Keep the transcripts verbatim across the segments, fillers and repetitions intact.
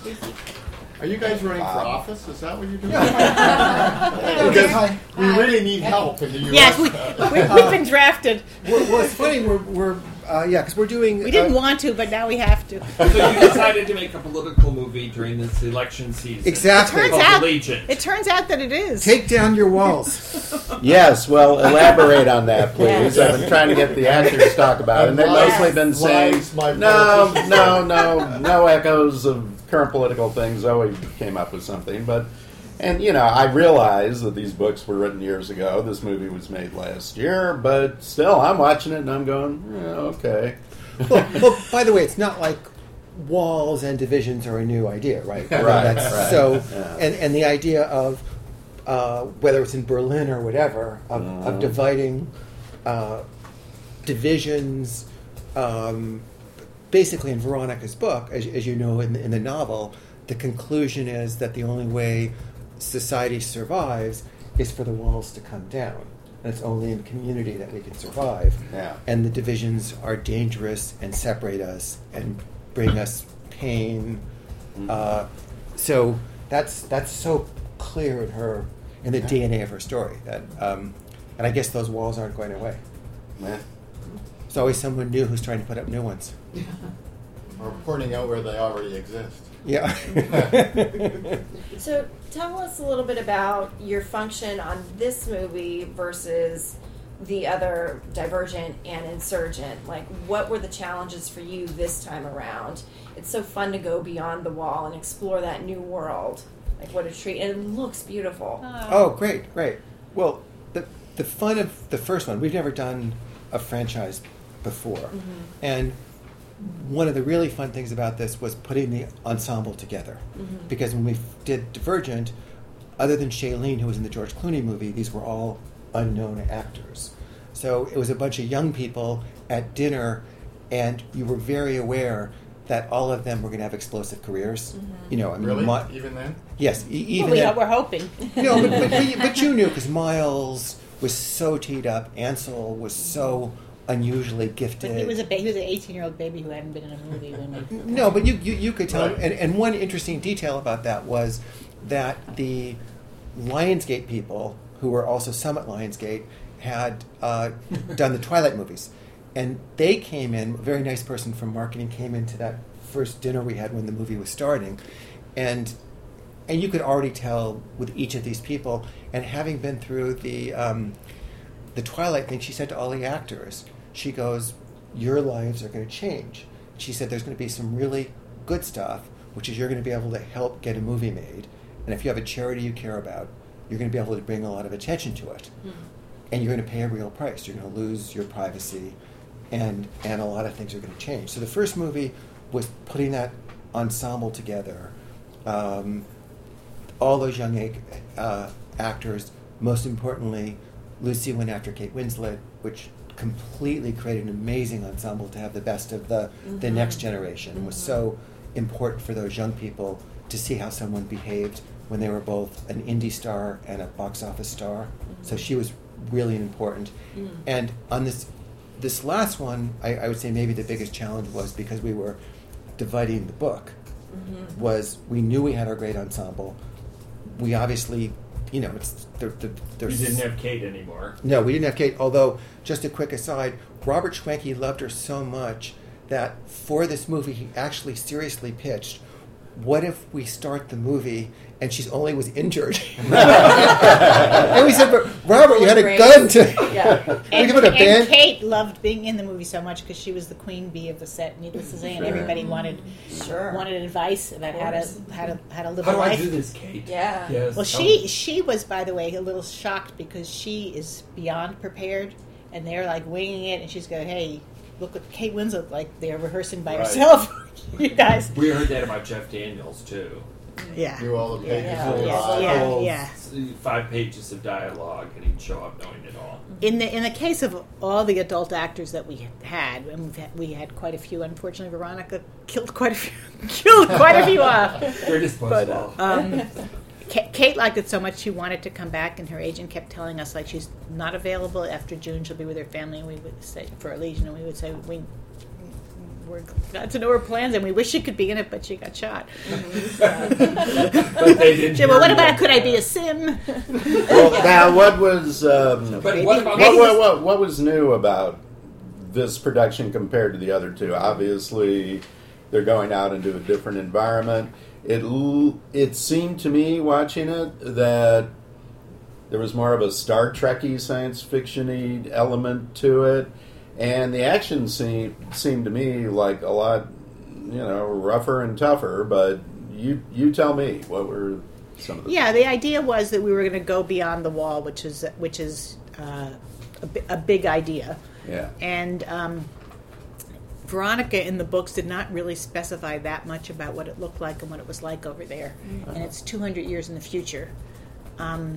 Are you guys running Wow. for office? Is that what you're doing? Because we really need help in the U S Yes, we, we, we've been drafted. Well, well, it's funny. We're, we're uh, yeah, because we're doing. We didn't uh, want to, but now we have to. So you decided to make a political movie during this election season. Exactly. It turns Called out, Allegiant. it turns out that it is. Take down your walls. Yes, well, elaborate on that, please. I've been trying to get the actors to talk about it, and they've Lies, mostly been saying, lies, my no, politicians no, no, no echoes of current political things. Zoe came up with something, but, and, you know, I realize that these books were written years ago. This movie was made last year, but still, I'm watching it, and I'm going, yeah, okay. well, well, by the way, it's not like walls and divisions are a new idea, right? I mean, Right, that's right, So, yeah. and and the idea of uh, whether it's in Berlin or whatever of, Mhm. of dividing uh, divisions. Um, basically, in Veronica's book, as, as you know, in the, in the novel, the conclusion is that the only way society survives is for the walls to come down. And it's only in community that we can survive. Yeah. And the divisions are dangerous and separate us and bring us pain. Mhm. Uh, so that's that's so clear in her, in the Yeah. D N A of her story. That, um, and I guess those walls aren't going away. Yeah. There's always someone new who's trying to put up new ones. Or pointing out where they already exist. Yeah. So tell us a little bit about your function on this movie versus the other Divergent and Insurgent. Like, what were the challenges for you this time around? It's so fun to go beyond the wall and explore that new world. Like, what a treat. And it looks beautiful. Oh, great, great. Well, the the fun of the first one, we've never done a franchise before. Mm-hmm. And one of the really fun things about this was putting the ensemble together. Mhm. Because when we did Divergent, other than Shailene, who was in the George Clooney movie, these were all unknown actors. So it was a bunch of young people at dinner, and you were very aware that all of them were going to have explosive careers. You know, I mean, Really? Mi- Even then? yes, e- even Well, we, then- we're hoping. no, but, but, but, you, but you knew because Miles was so teed up. Ansel was so unusually gifted. But he was a ba- he was an eighteen-year-old baby who hadn't been in a movie when we. No, but you, you, you could tell. Right. And, and one interesting detail about that was that the Lionsgate people, who were also Summit Lionsgate, had uh, done the Twilight movies. And they came in, a very nice person from marketing came into that first dinner we had when the movie was starting. And and you could already tell with each of these people, and having been through the um, the Twilight thing, she said to all the actors, she goes, your lives are going to change. She said there's going to be some really good stuff, which is you're going to be able to help get a movie made. And if you have a charity you care about, you're going to be able to bring a lot of attention to it. Mhm. And you're going to pay a real price. You're going to lose your privacy, and and a lot of things are going to change. So the first movie was putting that ensemble together. Um, all those young ac- uh, actors, most importantly, Lucy went after Kate Winslet, which completely created an amazing ensemble to have the best of the, the Mhm. next generation. It was Mhm. so important for those young people to see how someone behaved when they were both an indie star and a box office star. So she was really important. Mm. And on this this last one, I, I would say maybe the biggest challenge was because we were dividing the book, Mhm. was we knew we had our great ensemble. We obviously, you know, it's there, there, You there's didn't have Kate anymore. no, we didn't have Kate. Although, just a quick aside, Robert Schwenke loved her so much that for this movie, he actually seriously pitched, what if we start the movie and she's only was injured? And we said, but Robert, you had a gun to... Yeah. we And, give it a and band. Kate loved being in the movie so much because she was the queen bee of the set. Needless to say, and Sure. everybody wanted Sure. wanted advice about how to course. how to how to live How a do I life. do this, Kate? Yeah. Yes. Well, she she was, by the way, a little shocked because she is beyond prepared, and they're like winging it, and she's going, "Hey, look what Kate Winslet like they're rehearsing by Right. herself." You guys, We heard that about Jeff Daniels too. yeah, Do all the pages Yeah. of the yeah, Bible. yeah, yeah. Five pages of dialogue, and he'd show up knowing it all. In the in the case of all the adult actors that we had, and we've had, we had quite a few. Unfortunately, Veronica killed quite a few killed quite a few off. They're disposable. Um, Ka- Kate liked it so much she wanted to come back, and her agent kept telling us like she's not available after June. She'll be with her family, and we would say for Elysian, and we would say we we're glad to know her plans, and we wish she could be in it, but she got shot. But they didn't. She said, well, what hear about you. could I be a sim? Well, now what was um, But what about what, what, what, what was new about this production compared to the other two? Obviously, they're going out into a different environment. It l- it seemed to me watching it that there was more of a Star Trek-y science fiction-y element to it, and the action seemed seemed to me like a lot, you know, rougher and tougher. But you you tell me, what were some of the Yeah, the idea was that we were going to go beyond the wall, which is which is uh, a, bi- a big idea. yeah. And um, Veronica in the books did not really specify that much about what it looked like and what it was like over there. And it's two hundred years in the future. Um,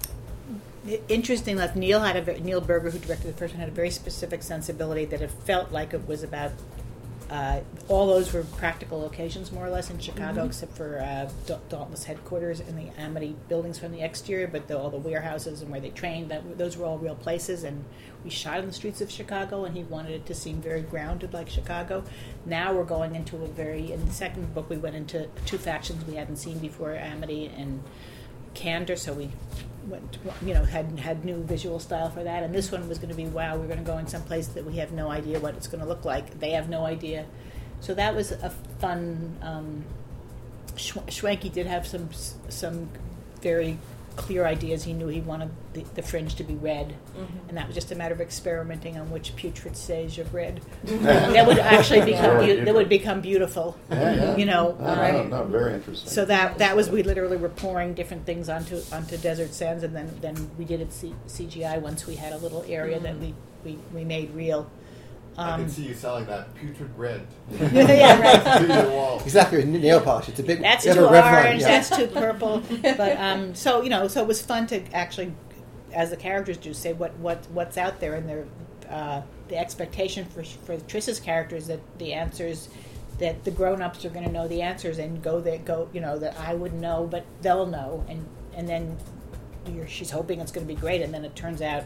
i- interesting enough, Neil had a ve- Neil Berger, who directed the first one, had a very specific sensibility that it felt like it was about. Uh, all those were practical locations, more or less, in Chicago, except for uh, Dal- Dalton's headquarters and the Amity buildings from the exterior. But the, all the warehouses and where they trained, that those were all real places. And we shot in the streets of Chicago, and he wanted it to seem very grounded, like Chicago. Now we're going into a very. In the second book, we went into two factions we hadn't seen before, Amity and Candor. So we went, you know, had had new visual style for that. And this one was going to be, wow, we're going to go in some place that we have no idea what it's going to look like. They have no idea. So that was a fun. Um, Schw- Schwenke did have some some very clear ideas. He knew he wanted the, the fringe to be red, and that was just a matter of experimenting on which putrid sage of red that would actually become beau- that would become beautiful. Yeah, yeah. You know, No, uh, no, no, very interesting. so that that was we literally were pouring different things onto onto desert sands, and then, then we did it C, CGI once we had a little area that we, we, we made real. I Um, can see you selling that putrid red. yeah, right. To your wall. Exactly, nail polish. It's a big. That's you too have a red line, orange. yeah. That's too purple. But um, so you know, so it was fun to actually, as the characters do, say what, what what's out there, and their uh, the expectation for for Triss's character is that the answers, that the grown-ups are going to know the answers and go there, go you know that I wouldn't know, but they'll know, and and then you're, she's hoping it's going to be great, and then it turns out.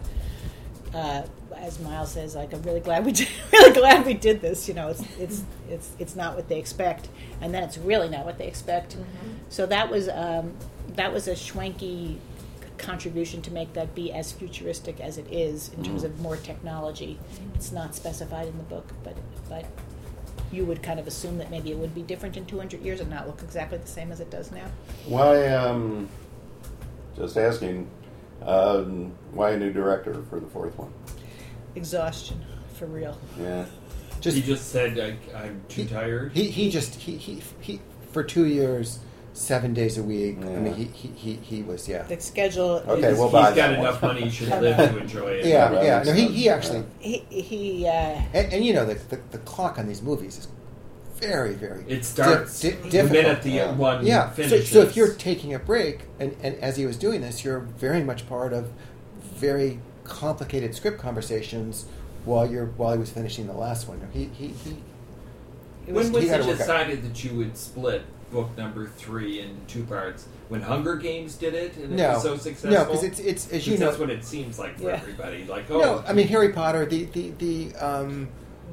Uh, as Miles says, like I'm really glad we did, really glad we did this. You know, it's it's it's it's not what they expect, and then it's really not what they expect. So that was um, that was a Schwenke contribution to make that be as futuristic as it is in terms of more technology. It's not specified in the book, but but you would kind of assume that maybe it would be different in two hundred years and not look exactly the same as it does now. Why, um, just asking, um, why a new director for the fourth one? Exhaustion, for real. Yeah. Just he just said, I, I'm too he, tired. He he just he, he he for two years, seven days a week. I Yeah. mean, he, he he he was yeah. The schedule. Okay, is, we'll He's buy got that enough one. money, he should live to enjoy it. Yeah, that yeah. makes No, he, sense. he actually, he he. Uh, and, and you know, the, the the clock on these movies is very very. It starts di- di- the difficult. minute the Yeah. one Yeah. So, finishes. so if you're taking a break, and, and as he was doing this, you're very much part of very complicated script conversations while you're while he was finishing the last one. He he he. it was, When was he it had to work out. decided that you would split book number three in two parts? When Hunger Games did it and it No. was so successful? No, because it's it's as you Because know. that's what it seems like for Yeah. everybody. Like, oh, No, I mean Harry Potter. The the the um,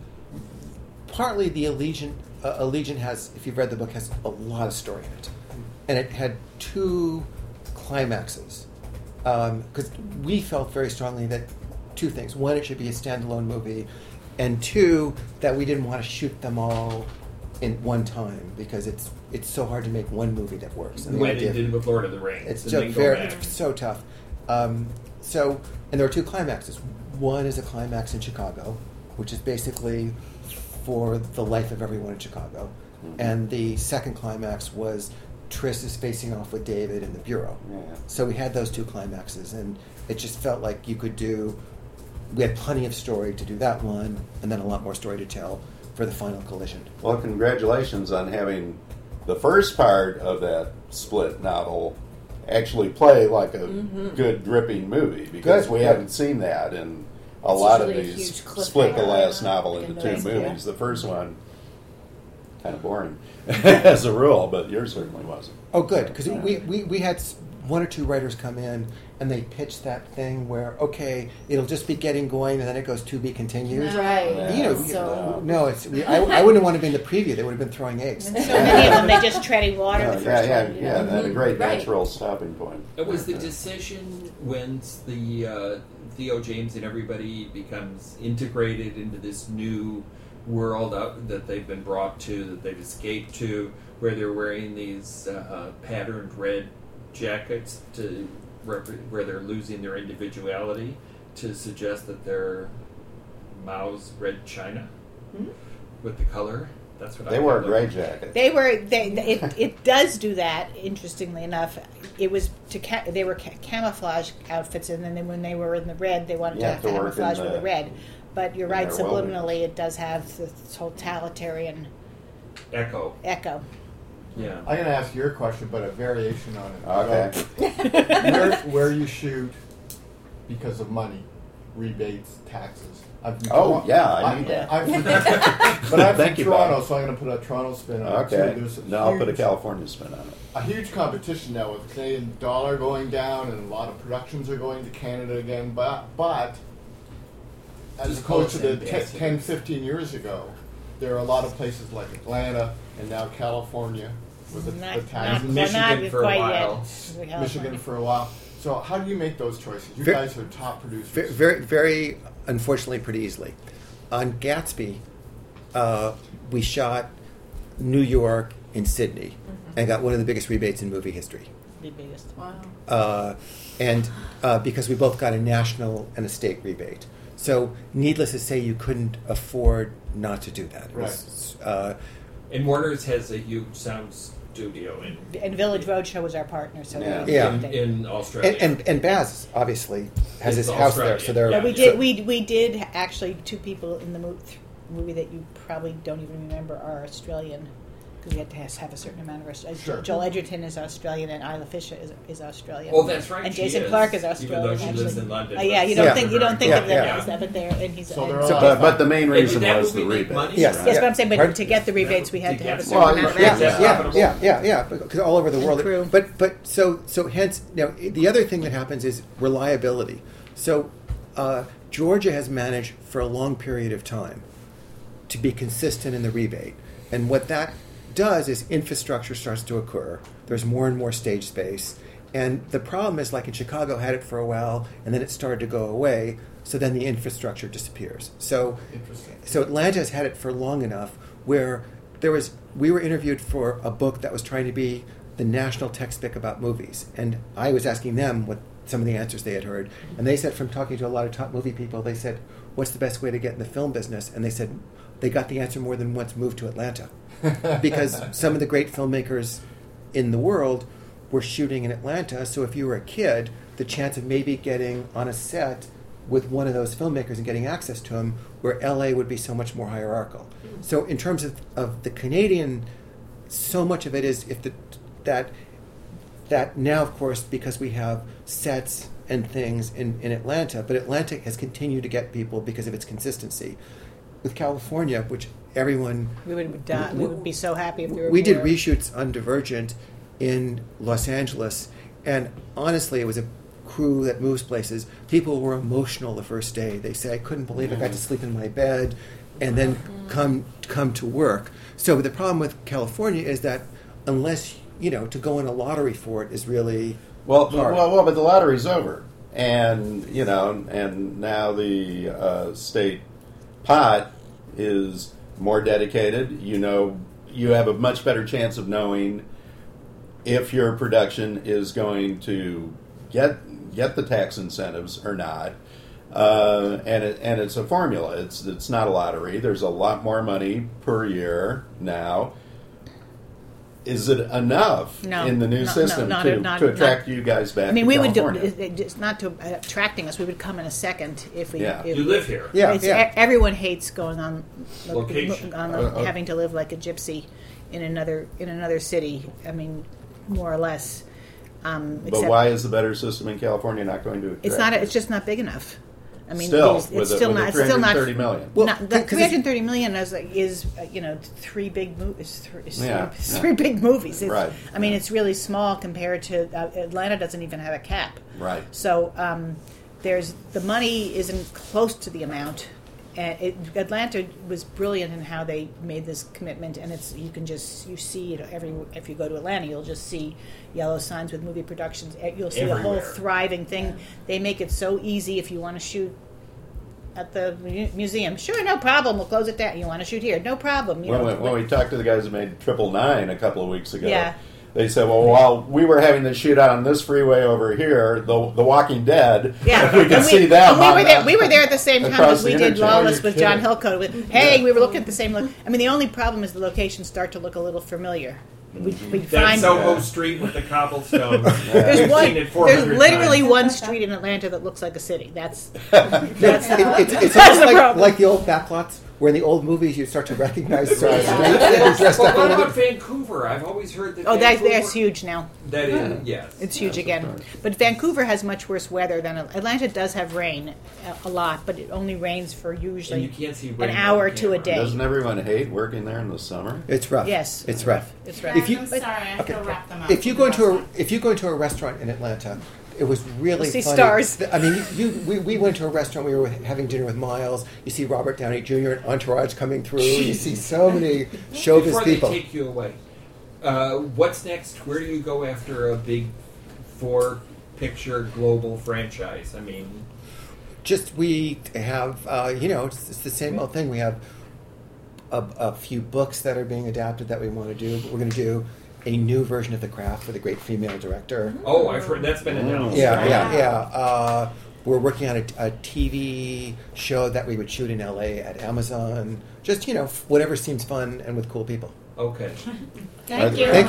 partly the Allegiant uh, Allegiant has, if you've read the book, has a lot of story in it, and it had two climaxes because we felt very strongly that two things: one, it should be a standalone movie, and two, that we didn't want to shoot them all in one time because it's it's so hard to make one movie that works. And the when idea- it did with Lord of the Rings. it's and just then go very, back. it's so tough. Um, so, and there are two climaxes. One is a climax in Chicago, which is basically for the life of everyone in Chicago. Mhm. And the second climax was Triss is facing off with David in the Bureau. Yeah. So we had those two climaxes, and it just felt like you could do, we had plenty of story to do that one, and then a lot more story to tell for the final collision. Well, congratulations on having the first part of that split novel actually play like a good dripping movie, because Good, we good. haven't seen that in a It's lot of usually a these huge cliffhanger. split the last novel Like into in the two rest, movies. yeah. The first one kind of boring as a rule, but yours certainly wasn't. Oh, good, because we, we, we had s- one or two writers come in and they pitch that thing where, okay, it'll just be getting going and then it goes to be continued. Right. Yeah. You know, So- no, it's I, I wouldn't want to be in the preview. They would have been throwing eggs. And so many of them, they just treading water Yeah, the yeah, first yeah, time. yeah, that a great Right. natural stopping point. It was the decision when the uh, Theo James and everybody becomes integrated into this new world out that they've been brought to, that they've escaped to, where they're wearing these uh, uh, patterned red jackets to rep- where they're losing their individuality, to suggest that they're Mao's red China Mhm. with the color. That's what I They wore got gray them. jackets. They were. They, it, it does do that. Interestingly enough, it was to ca- they were ca- camouflage outfits, and then they, when they were in the red, they wanted You to have to work in camouflage with the- the red. But you're in right. their wilderness. Subliminally, it does have the totalitarian Echo. echo. Yeah. I'm going to ask your question, but a variation on it. Okay. where, where you shoot because of money, rebates, taxes. I'm from Oh, Toronto. yeah, I I'm, need that. I'm from, but I'm Thank from you, Toronto, Bob. so I'm going to put a Toronto spin on it. too. Okay. There's a No, I'll put a huge- California spin on it. a huge competition now with the Canadian dollar going down, and a lot of productions are going to Canada again. But but as Just opposed to close the in, te- yes. ten, fifteen years ago, there are a lot of places like Atlanta and now California with the, Not, the not, taxes. well, Michigan not for a quite while. yet. Michigan for a while. So how do you make those choices? You Ver- guys are top producers. Very, very, very unfortunately, pretty easily. On Gatsby, uh, we shot New York and Sydney, and got one of the biggest rebates in movie history. The biggest. Wow. Uh, and uh, because we both got a national and a state rebate. So, needless to say, you couldn't afford not to do that. It was, uh, And Warner's has a huge sound studio in And Village Roadshow was our partner, so Yeah. we, Yeah. in, in Australia. and, and, and Baz, obviously, has It's his house there. Australian. So they're, Yeah, we Yeah. did. so- We we did actually. Two people in the mo- movie that you probably don't even remember are Australian, because we had to has- have a certain amount of Australian. Sure. Joel Edgerton is Australian, and Isla Fisher is, is Australian. Oh, that's right. And she Jason is, Clarke is even Australian. though she actually. lives in London. Uh, yeah, you but don't Yeah. think you don't think Yeah, of them yeah. as that, but they're and he's. So and they're so- all- But, but the main Did reason that was the movie make rebate. money? Yes. Yes, but I'm saying, but Pardon? to get the rebates, we had to have a To certain Well, amount of yeah, revenue. yeah, yeah, profitable. yeah, yeah, yeah, because all over the world. crew. But but so so hence now the other thing that happens is reliability. So uh, Georgia has managed for a long period of time to be consistent in the rebate, and what that does is infrastructure starts to occur. There's more and more stage space, and the problem is like in Chicago had it for a while, and then it started to go away. So then the infrastructure disappears. So Interesting. so Atlanta has had it for long enough where there was we were interviewed for a book that was trying to be the national textbook about movies, and I was asking them what some of the answers they had heard, and they said from talking to a lot of top movie people, they said, "What's the best way to get in the film business?" And they said they got the answer more than once: move to Atlanta, because some of the great filmmakers in the world were shooting in Atlanta. So if you were a kid, the chance of maybe getting on a set with one of those filmmakers and getting access to him, where L A would be so much more hierarchical. So in terms of, of the Canadian, so much of it is if the that that now, of course, because we have sets and things in, in Atlanta, but Atlanta has continued to get people because of its consistency. With California, which everyone We would die, we would be so happy if we were. we did more- reshoots on Divergent in Los Angeles, and honestly, it was a crew that moves places. People were emotional the first day. They say, "I couldn't believe I got to sleep in my bed, and then come come to work." So the problem with California is that unless you know to go in a lottery for it is really Well, hard. well, well, but the lottery's over, and you know, and now the uh, state pot is more dedicated. You know, you have a much better chance of knowing if your production is going to get get the tax incentives or not. Uh, and it, and it's a formula. It's it's not a lottery. There's a lot more money per year now. Is it enough No, in the new no, no, system not- to, not- to attract not- you guys back? I mean, to we would do California? it- it- just not to uh, attracting us. We would come in a second if we. Yeah. if, You live here. Yeah, It's- yeah. e- Everyone hates going on Location. on Uh, uh, having to live like a gypsy in another in another city. I mean, more or less. Um, But except why is the better system in California not going to attract? It's not. you? It's just not big enough. I mean, Still, it's, with it's a- still with a not. It's still not. three hundred thirty million. Well, not, c- the 'cause it's- three hundred thirty million is, like, is uh, you know three big movies. Three, is Yeah, three, it's yeah. three big movies. It's, Right. I mean, it's really small compared to uh, Atlanta. Doesn't even have a cap. Right. So um, there's the money isn't close to the amount. And it, Atlanta was brilliant in how they made this commitment, and it's you can just you see it every if you go to Atlanta, you'll just see yellow signs with movie productions. Eh, You'll see a whole Everywhere. thriving thing. They make it so easy if you want to shoot at the mu- museum. Sure, no problem. We'll close it down. You want to shoot here? No problem. You When know, we, when we talked to the guys who made Triple Nine a couple of weeks ago, Yeah. they said, "Well, while we were having to shoot on this freeway over here, the The Walking Dead, Yeah, we could And see them." and we on were there. the- We were there at the same time across as we the did interchange. Lawless Are you with John kidding? Hillcoat. With hey, we were looking at the same look. I mean, the only problem is the locations start to look a little familiar. We, we That find Soho Yeah. Street with the cobblestones. there's We've one. seen it four There's hundred literally times. one street in Atlanta that looks like a city. That's That's, it, it's it's That's almost the like, problem. like the old backlots where in the old movies you start to recognize certain Right. streets and you're dressed Well, up a what little about bit. Vancouver? I've always heard that. oh, that, Vancouver, that's huge now. That is, yes. It's huge Yes, again. of course. But Vancouver has much worse weather than Atlanta. Does have rain a, a lot, but it only rains for and usually you can't see an rain hour on to a camera. day. Doesn't everyone hate working there in the summer? It's rough. Yes. It's rough. It's rough. If you- I'm sorry, I have Okay. to wrap them up. If you with go the into a restaurant. if you go into a restaurant in Atlanta, it was really You'll see funny. stars. I mean, you, we, we went to a restaurant. We were having dinner with Miles. You see Robert Downey Junior and Entourage coming through. You see so many showbiz Before people. they take you away, uh, what's next? Where do you go after a big four-picture global franchise? I mean, Just we have, uh, you know, it's, it's the same old thing. We have a, a few books that are being adapted that we want to do. But we're going to do a new version of The Craft for the great female director. oh, I've heard that's been announced. Yeah, right? yeah, yeah. Uh, we're working on a, a T V show that we would shoot in L A at Amazon. Just, you know, whatever seems fun and with cool people. Okay. Thank you. Thank